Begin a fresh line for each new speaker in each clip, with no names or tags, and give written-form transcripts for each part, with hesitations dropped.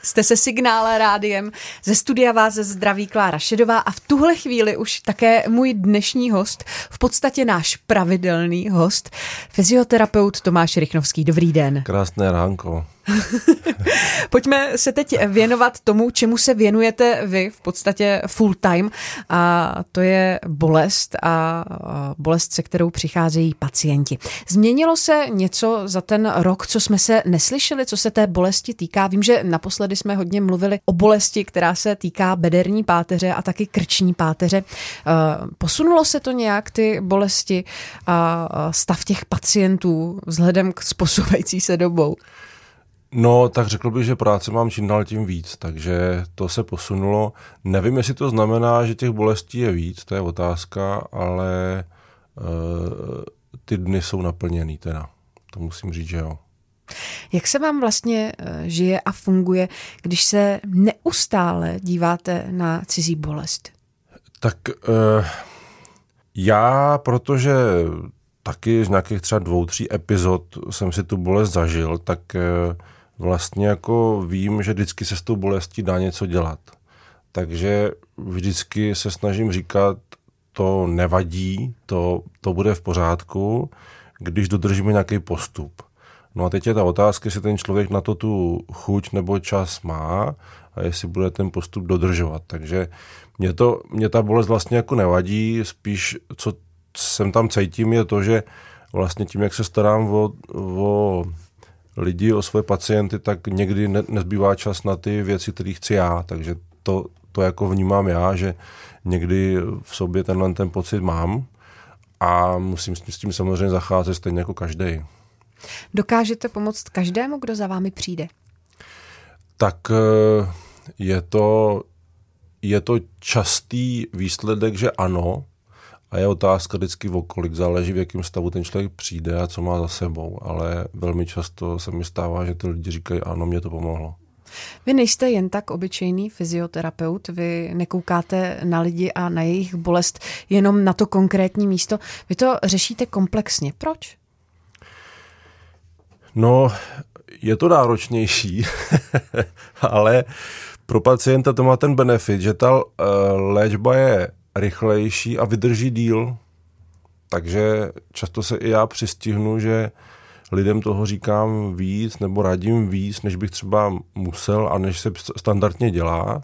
Jste se Signále rádiem, ze studia vás zdraví Klára Šedová a v tuhle chvíli už také můj dnešní host, v podstatě náš pravidelný host, fyzioterapeut Tomáš Rychnovský. Dobrý den.
Krásné ránko.
Pojďme se teď věnovat tomu, čemu se věnujete vy v podstatě full time, a to je bolest a bolest, se kterou přicházejí pacienti. Změnilo se něco za ten rok, co jsme se neslyšeli, co se té bolesti týká? Vím, že naposledy jsme hodně mluvili o bolesti, která se týká bederní páteře a taky krční páteře. Posunulo se to nějak, ty bolesti a stav těch pacientů vzhledem k posouvající se dobou?
No, tak řekl bych, že práce mám čím dál tím víc, takže to se posunulo. Nevím, jestli to znamená, že těch bolestí je víc, to je otázka, ale ty dny jsou naplněný teda. To musím říct, že jo.
Jak se vám vlastně žije a funguje, když se neustále díváte na cizí bolest?
Tak já, protože taky z nějakých třeba 2-3 epizod jsem si tu bolest zažil, tak vlastně jako vím, že vždycky se s tou bolestí dá něco dělat. Takže vždycky se snažím říkat, to nevadí, to bude v pořádku, když dodržíme nějaký postup. No a teď je ta otázka, jestli ten člověk na to tu chuť nebo čas má a jestli bude ten postup dodržovat. Takže mě ta bolest vlastně jako nevadí, spíš co jsem tam cítím je to, že vlastně tím, jak se starám o lidi, o svoje pacienty, tak někdy nezbývá čas na ty věci, které chci já, takže to jako vnímám já, že někdy v sobě ten pocit mám a musím s tím samozřejmě zacházet stejně jako každý.
Dokážete pomoct každému, kdo za vámi přijde?
Tak je to častý výsledek, že ano, a je otázka vždycky o kolik, záleží v jakém stavu ten člověk přijde a co má za sebou, ale velmi často se mi stává, že ty lidi říkají, ano, mě to pomohlo.
Vy nejste jen tak obyčejný fyzioterapeut, vy nekoukáte na lidi a na jejich bolest jenom na to konkrétní místo, vy to řešíte komplexně. Proč?
No, je to náročnější, ale pro pacienta to má ten benefit, že ta léčba je rychlejší a vydrží díl. Takže často se i já přistihnu, že lidem toho říkám víc nebo radím víc, než bych třeba musel a než se standardně dělá.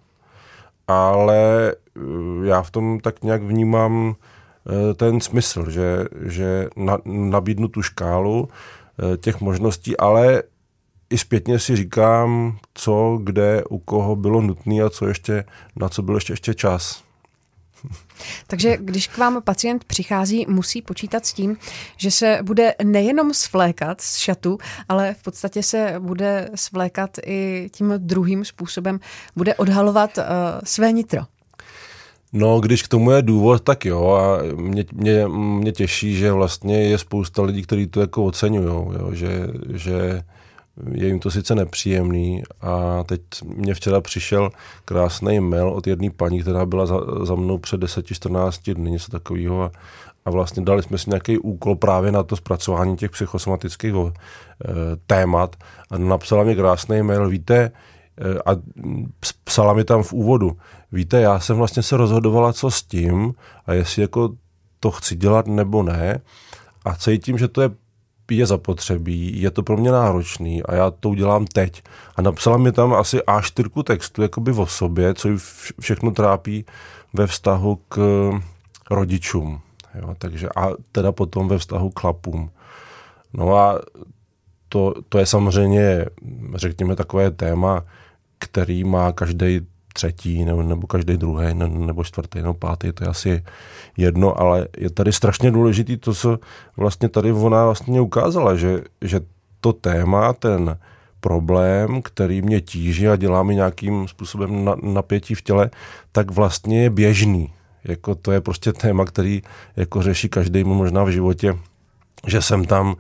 Ale já v tom tak nějak vnímám ten smysl, že nabídnu tu škálu těch možností, ale i zpětně si říkám, co, kde, u koho bylo nutné a na co byl ještě čas.
Takže když k vám pacient přichází, musí počítat s tím, že se bude nejenom svlékat z šatu, ale v podstatě se bude svlékat i tím druhým způsobem, bude odhalovat své nitro.
No, když k tomu je důvod, tak jo, a mě těší, že vlastně je spousta lidí, kteří to jako oceňujou, jo, že je jim to sice nepříjemný a teď mě včera přišel krásný mail od jedné paní, která byla za mnou před 10-14 dny, něco takového a vlastně dali jsme si nějaký úkol právě na to zpracování těch psychosomatických témat a napsala mi krásný mail, víte, a psala mi tam v úvodu, víte, já jsem vlastně se rozhodovala, co s tím a jestli jako to chci dělat nebo ne a cítím, že to je zapotřebí, je to pro mě náročný a já to udělám teď. A napsala mi tam asi A4 textu jakoby o sobě, co ji všechno trápí ve vztahu k rodičům. Jo, takže a teda potom ve vztahu k chlapům. No a to je samozřejmě, řekněme, takové téma, který má každý třetí, nebo každý druhý, nebo čtvrtý, nebo pátý, to je asi jedno, ale je tady strašně důležitý to, co vlastně tady ona vlastně ukázala, že to téma, ten problém, který mě tíží a dělá mi nějakým způsobem napětí v těle, tak vlastně je běžný. Jako to je prostě téma, který jako řeší každý možná v životě, že jsem tam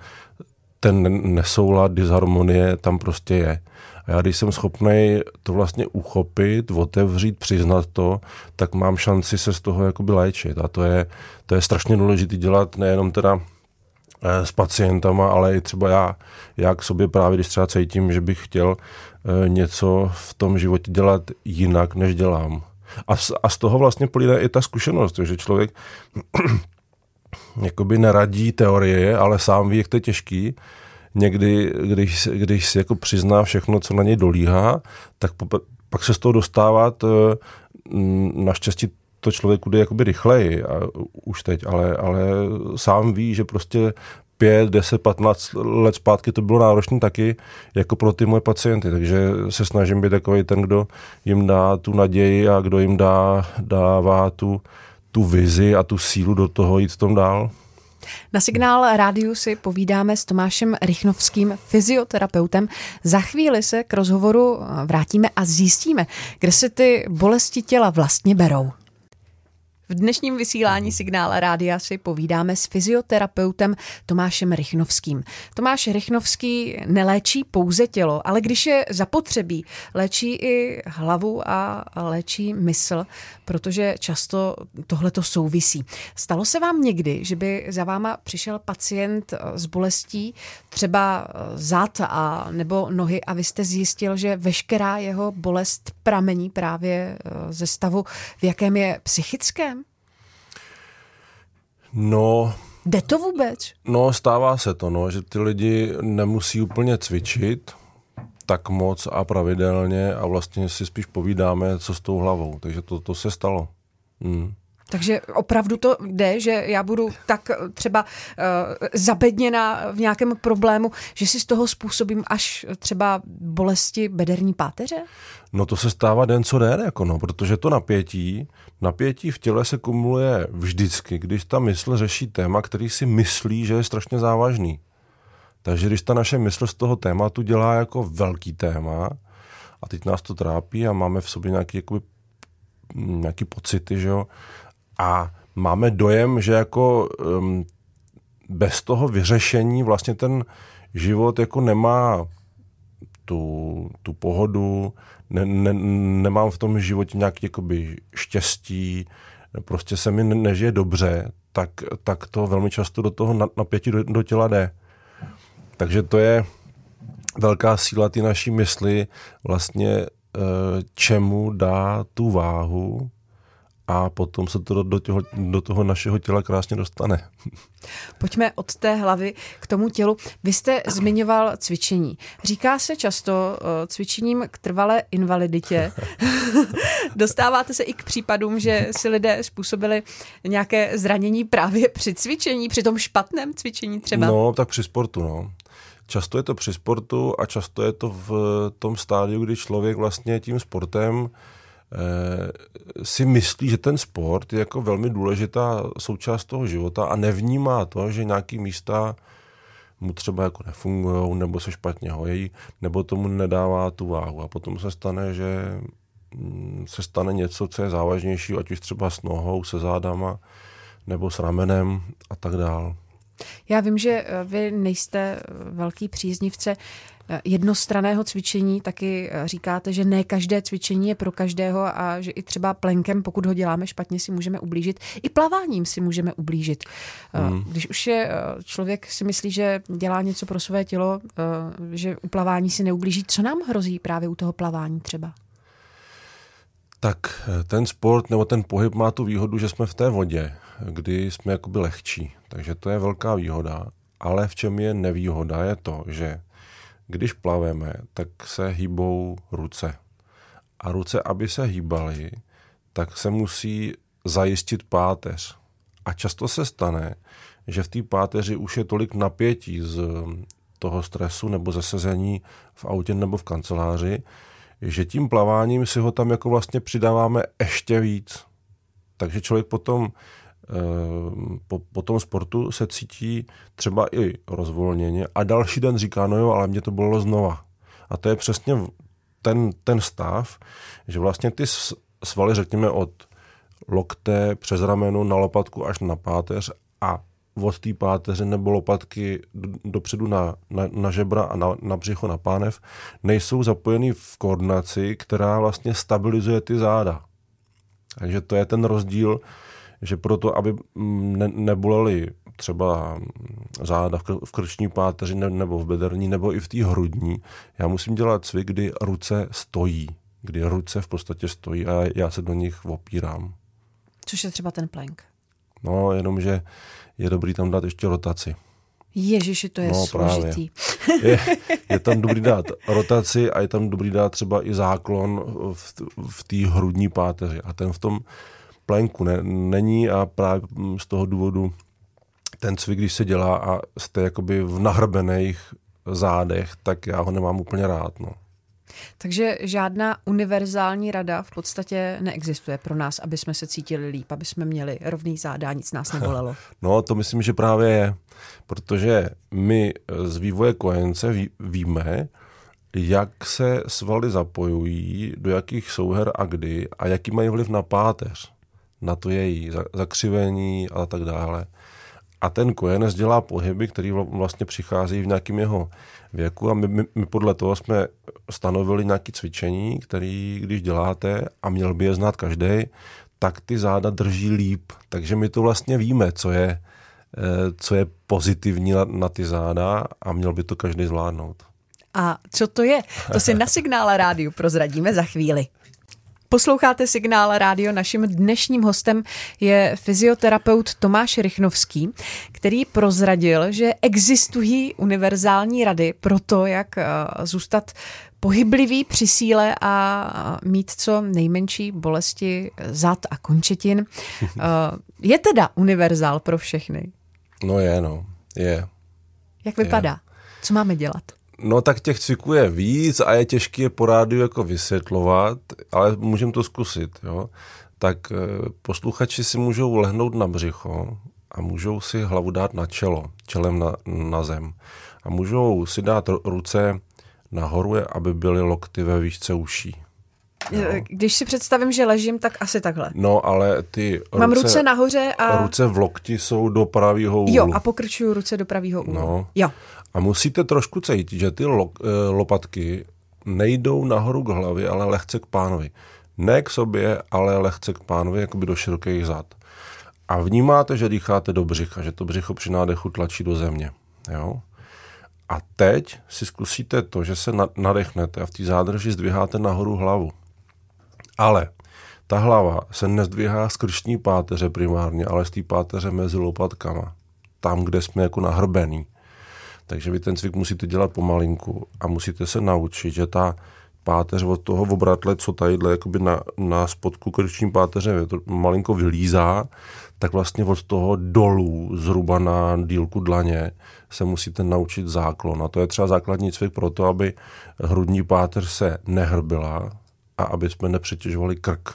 ten nesoulad, disharmonie tam prostě je. A já když jsem schopný to vlastně uchopit, otevřít, přiznat to, tak mám šanci se z toho jakoby léčit. A to je strašně důležité dělat nejenom teda s pacientama, ale i třeba já k sobě právě, když třeba cítím, že bych chtěl něco v tom životě dělat jinak, než dělám. A z toho vlastně plyne i ta zkušenost, že člověk jakoby neradí teorie, ale sám ví, jak to je těžký. Někdy, když si jako přizná všechno, co na něj dolíhá, tak pak se z toho dostávat, naštěstí to člověku jde jakoby rychleji už teď, ale sám ví, že prostě 5, 10, 15 let zpátky to bylo náročné taky, jako pro ty moje pacienty, takže se snažím být takový ten, kdo jim dá tu naději a kdo jim dává tu vizi a tu sílu do toho jít v tom dál.
Na Signál rádiu si povídáme s Tomášem Rychnovským, fyzioterapeutem. Za chvíli se k rozhovoru vrátíme a zjistíme, kde se ty bolesti těla vlastně berou. V dnešním vysílání Signála rádia si povídáme s fyzioterapeutem Tomášem Rychnovským. Tomáš Rychnovský neléčí pouze tělo, ale když je zapotřebí, léčí i hlavu a léčí mysl, protože často tohleto souvisí. Stalo se vám někdy, že by za váma přišel pacient s bolestí, třeba zad a nebo nohy, a vy jste zjistil, že veškerá jeho bolest pramení právě ze stavu, v jakém je psychickém?
No...
Jde to vůbec?
No, stává se to, že ty lidi nemusí úplně cvičit tak moc a pravidelně a vlastně si spíš povídáme, co s tou hlavou. Takže to se stalo.
Takže opravdu to jde, že já budu tak třeba zabedněna v nějakém problému, že si z toho způsobím až třeba bolesti bederní páteře?
No to se stává den co den, protože to napětí v těle se kumuluje vždycky, když ta mysl řeší téma, který si myslí, že je strašně závažný. Takže když ta naše mysl z toho tématu dělá jako velký téma a teď nás to trápí a máme v sobě nějaký pocity, že jo, a máme dojem, že jako bez toho vyřešení vlastně ten život jako nemá tu pohodu, nemám v tom životě nějaký jakoby štěstí, prostě se mi nežije dobře, tak to velmi často do toho napětí do těla jde. Takže to je velká síla ty naší mysli, vlastně čemu dá tu váhu a potom se to do toho našeho těla krásně dostane.
Pojďme od té hlavy k tomu tělu. Vy jste zmiňoval cvičení. Říká se často cvičením k trvalé invaliditě. Dostáváte se i k případům, že si lidé způsobili nějaké zranění právě při cvičení, při tom špatném cvičení třeba?
No, tak při sportu, Často je to při sportu a často je to v tom stádiu, kdy člověk vlastně tím sportem si myslí, že ten sport je jako velmi důležitá součást toho života a nevnímá to, že nějaký místa mu třeba jako nefungujou, nebo se špatně hojí, nebo tomu nedává tu váhu. A potom se stane, že se stane něco, co je závažnější, ať už třeba s nohou, se zádama, nebo s ramenem a tak dál.
Já vím, že vy nejste velký příznivce jednostranného cvičení, taky říkáte, že ne každé cvičení je pro každého a že i třeba plenkem, pokud ho děláme špatně, si můžeme ublížit. I plaváním si můžeme ublížit. Když už je člověk si myslí, že dělá něco pro své tělo, že u plavání si neublíží, co nám hrozí právě u toho plavání třeba?
Tak ten sport nebo ten pohyb má tu výhodu, že jsme v té vodě, kdy jsme jakoby lehčí. Takže to je velká výhoda. Ale v čem je nevýhoda, je to, že když plaveme, tak se hýbou ruce. A ruce, aby se hýbaly, tak se musí zajistit páteř. A často se stane, že v té páteři už je tolik napětí z toho stresu nebo ze sezení v autě nebo v kanceláři, že tím plaváním si ho tam jako vlastně přidáváme ještě víc. Takže člověk potom po tom sportu se cítí třeba i rozvolněně a další den říká, no jo, ale mě to bolelo znova. A to je přesně ten stav, že vlastně ty svaly, řekněme, od lokte přes rameno na lopatku až na páteř a od té páteře nebo lopatky dopředu na žebra a na břicho, na pánev, nejsou zapojený v koordinaci, která vlastně stabilizuje ty záda. Takže to je ten rozdíl, že proto, aby nebolely třeba záda v krční páteři nebo v bederní nebo i v té hrudní, já musím dělat cvik, kdy ruce stojí, kdy ruce v podstatě stojí a já se do nich opírám.
Což je třeba ten plank.
No, jenomže je dobrý tam dát ještě rotaci.
Ježiši, to je složitý.
Je tam dobrý dát rotaci a je tam dobrý dát třeba i záklon v té hrudní páteři. A ten v tom planku není a právě z toho důvodu ten cvik, když se dělá a jste jakoby v nahrbených zádech, tak já ho nemám úplně rád. No.
Takže žádná univerzální rada v podstatě neexistuje pro nás, aby jsme se cítili líp, aby jsme měli rovný záda, nic nás nebolelo.
No, to myslím, že právě je, protože my z vývoje kojence víme, jak se svaly zapojují, do jakých souher a kdy a jaký mají vliv na páteř, na to její zakřivení a tak dále. A ten kojenec dělá pohyby, které vlastně přichází v nějakém jeho věku a my podle toho jsme stanovili nějaké cvičení, které když děláte a měl by je znát každý, tak ty záda drží líp. Takže my to vlastně víme, co je pozitivní na ty záda a měl by to každý zvládnout.
A co to je? To si na Signále rádiu prozradíme za chvíli. Posloucháte Signál rádio, naším dnešním hostem je fyzioterapeut Tomáš Rychnovský, který prozradil, že existují univerzální rady pro to, jak zůstat pohyblivý při síle a mít co nejmenší bolesti zad a končetin. Je teda univerzál pro všechny?
No je.
Jak vypadá? Co máme dělat?
No tak těch cviků je víc a je těžké je po rádiu jako vysvětlovat, ale můžeme to zkusit. Jo? Tak posluchači si můžou lehnout na břicho a můžou si hlavu dát na čelo, čelem na zem. A můžou si dát ruce nahoru, aby byly lokty ve výšce uší. No.
Když si představím, že ležím, tak asi takhle.
No, ale ty
mám ruce nahoře a
ruce v lokti jsou do pravýho úhlu.
Jo, a pokrčuju ruce do pravýho úhlu.
No.
Jo.
A musíte trošku cítit, že ty lopatky nejdou nahoru k hlavě, ale lehce k pánovi. Ne k sobě, ale lehce k pánovi, jakoby do širokých zad. A vnímáte, že dýcháte do břicha, že to břicho při nádechu tlačí do země. Jo? A teď si zkusíte to, že se nadechnete a v té zádrži zdviháte nahoru hlavu. Ale ta hlava se nezdvihá z krční páteře primárně, ale z té páteře mezi lopatkama. Tam, kde jsme jako nahrbený. Takže vy ten cvik musíte dělat pomalinku a musíte se naučit, že ta páteř od toho obratle, co tadyhle jakoby na spodku krční páteře to malinko vylízá, tak vlastně od toho dolů, zhruba na dílku dlaně, se musíte naučit záklon. A to je třeba základní cvik pro to, aby hrudní páteř se nehrbila a aby jsme nepřetěžovali krk.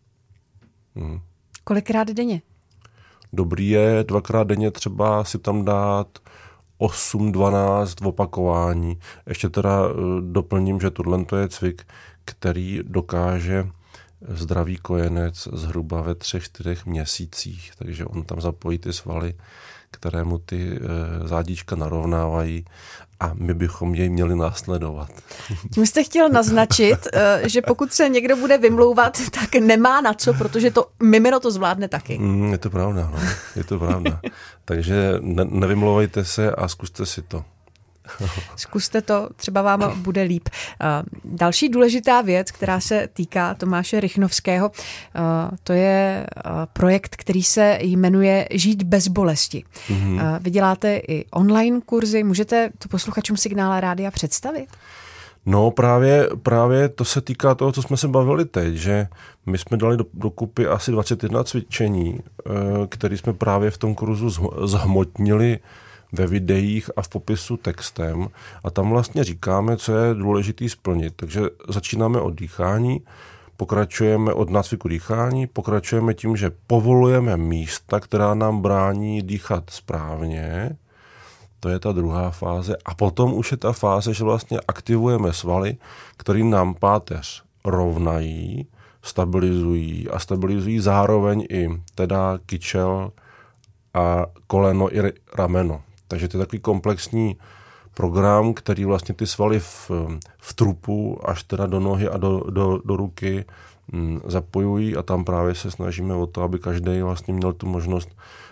Kolikrát denně?
Dobrý je 2krát denně třeba si tam dát 8-12 opakování. Ještě teda doplním, že tohle je cvik, který dokáže zdravý kojenec zhruba ve 3-4 měsících. Takže on tam zapojí ty svaly, které mu ty zádíčka narovnávají a my bychom jej měli následovat.
Tím jste chtěl naznačit, že pokud se někdo bude vymlouvat, tak nemá na co, protože to mimino to zvládne taky.
Je to pravda, no. Je to pravda. Takže nevymlouvejte se a zkuste si to.
Zkuste to, třeba vám bude líp. Další důležitá věc, která se týká Tomáše Rychnovského, to je projekt, který se jmenuje Žít bez bolesti. Mm-hmm. Vy děláte i online kurzy, můžete to posluchačům Signála rádia představit?
No právě to se týká toho, co jsme se bavili teď, že my jsme dali dokupy asi 21 cvičení, které jsme právě v tom kurzu zhmotnili ve videích a v popisu textem a tam vlastně říkáme, co je důležité splnit. Takže začínáme od dýchání, pokračujeme od nácviku dýchání, pokračujeme tím, že povolujeme místa, která nám brání dýchat správně. To je ta druhá fáze. A potom už je ta fáze, že vlastně aktivujeme svaly, které nám páteř rovnají, stabilizují zároveň i teda kyčel a koleno i rameno. Takže to je takový komplexní program, který vlastně ty svaly v trupu až teda do nohy a do ruky zapojují a tam právě se snažíme o to, aby každý vlastně měl tu možnost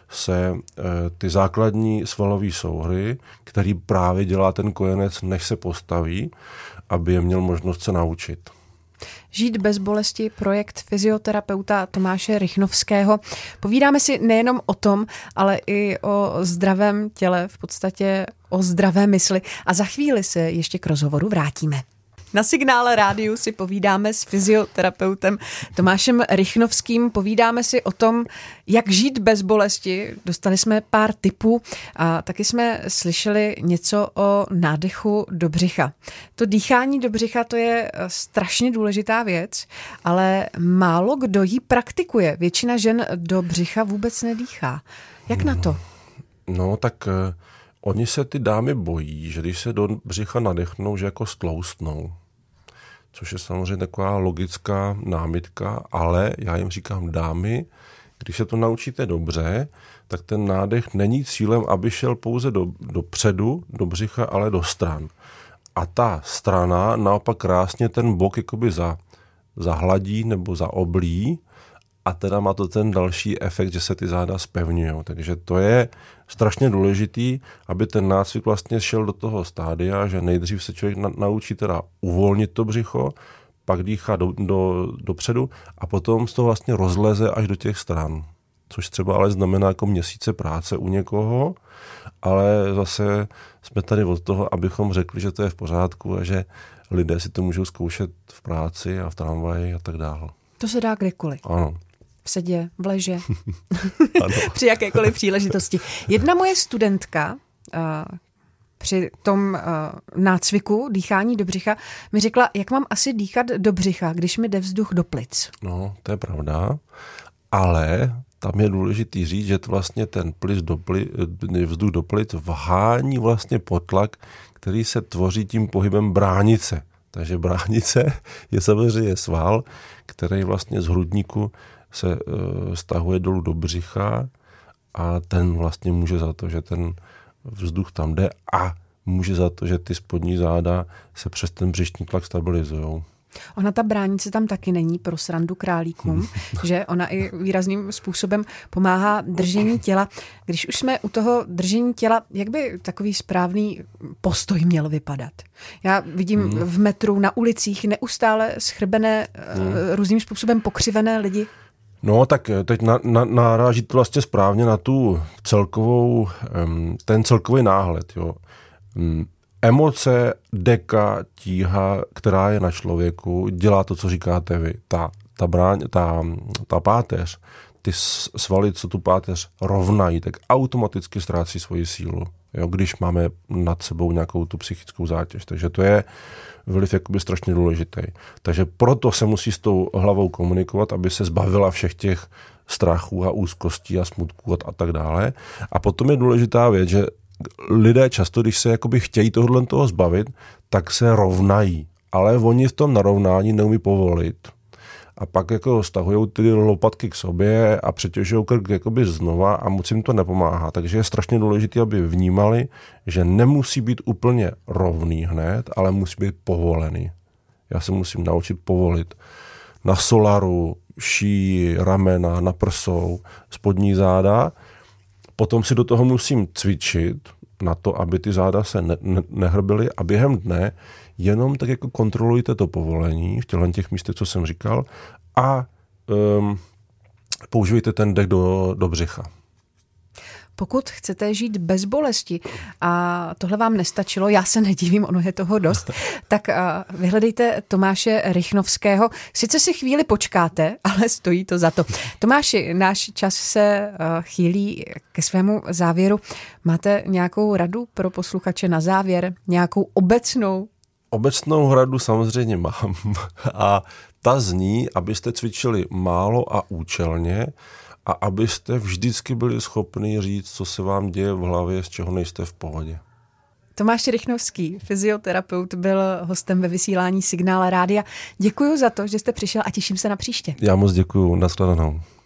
se ty základní svalové souhry, který právě dělá ten kojenec, než se postaví, aby je měl možnost se naučit.
Žít bez bolesti, projekt fyzioterapeuta Tomáše Rychnovského. Povídáme si nejenom o tom, ale i o zdravém těle, v podstatě o zdravé mysli. A za chvíli se ještě k rozhovoru vrátíme. Na Signále rádiu si povídáme s fyzioterapeutem Tomášem Rychnovským. Povídáme si o tom, jak žít bez bolesti. Dostali jsme pár tipů a taky jsme slyšeli něco o nádechu do břicha. To dýchání do břicha, to je strašně důležitá věc, ale málo kdo ji praktikuje. Většina žen do břicha vůbec nedýchá. Jak na to?
No tak oni se ty dámy bojí, že když se do břicha nadechnou, že jako stloustnou. Což je samozřejmě taková logická námitka, ale já jim říkám, dámy, když se to naučíte dobře, tak ten nádech není cílem, aby šel pouze dopředu, do břicha, ale do stran. A ta strana naopak krásně ten bok jakoby zahladí nebo zaoblí, a teda má to ten další efekt, že se ty záda zpevňují. Takže to je strašně důležitý, aby ten nácvik vlastně šel do toho stádia, že nejdřív se člověk naučí teda uvolnit to břicho, pak dýchá dopředu a potom se to vlastně rozleze až do těch stran. Což třeba ale znamená jako měsíce práce u někoho, ale zase jsme tady od toho, abychom řekli, že to je v pořádku a že lidé si to můžou zkoušet v práci a v tramvaji a tak dále.
To se dá kdekoliv.
Ano.
V sedě, v leže, při jakékoliv příležitosti. Jedna moje studentka při tom nácviku dýchání do břicha mi řekla, jak mám asi dýchat do břicha, když mi jde vzduch do plic.
No, to je pravda, ale tam je důležitý říct, že vlastně ten vzduch do plic vhání vlastně potlak, který se tvoří tím pohybem bránice. Takže bránice je samozřejmě sval, který vlastně z hrudníku se stahuje dolů do břicha a ten vlastně může za to, že ten vzduch tam jde a může za to, že ty spodní záda se přes ten břišní tlak stabilizují.
Ona ta bránice tam taky není pro srandu králíkům, že ona i výrazným způsobem pomáhá držení těla. Když už jsme u toho držení těla, jak by takový správný postoj měl vypadat? Já vidím v metru, na ulicích neustále schrbené, různým způsobem pokřivené lidi.
No tak teď naráží to vlastně správně na tu ten celkový náhled. Jo. Emoce, deka, tíha, která je na člověku, dělá to, co říkáte vy. Ta páteř, ty svaly, co tu páteř rovnají, tak automaticky ztrácí svoji sílu, jo, když máme nad sebou nějakou tu psychickou zátěž. Takže to je vliv jakoby strašně důležitý. Takže proto se musí s tou hlavou komunikovat, aby se zbavila všech těch strachů a úzkostí a smutků a tak dále. A potom je důležitá věc, že lidé často, když se jakoby chtějí toho zbavit, tak se rovnají. Ale oni v tom narovnání neumí povolit. A pak jako stahují ty lopatky k sobě a přetěžují krk jakoby znova a moc jim to nepomáhá. Takže je strašně důležité, aby vnímali, že nemusí být úplně rovný hned, ale musí být povolený. Já se musím naučit povolit na solaru, šíji, ramena, na prsou, spodní záda. Potom si do toho musím cvičit na to, aby ty záda se nehrbily a během dne jenom tak jako kontrolujte to povolení v těch místech, co jsem říkal a používejte ten dech do břicha.
Pokud chcete žít bez bolesti a tohle vám nestačilo, já se nedivím, ono je toho dost, tak vyhledejte Tomáše Rychnovského. Sice si chvíli počkáte, ale stojí to za to. Tomáši, náš čas se chýlí ke svému závěru. Máte nějakou radu pro posluchače na závěr? Nějakou obecnou?
Obecnou radu samozřejmě mám. A ta zní, abyste cvičili málo a účelně, a abyste vždycky byli schopni říct, co se vám děje v hlavě, z čeho nejste v pohodě.
Tomáš Rychnovský, fyzioterapeut, byl hostem ve vysílání Signále rádia. Děkuji za to, že jste přišel a těším se na příště.
Já moc děkuji. Nashledanou.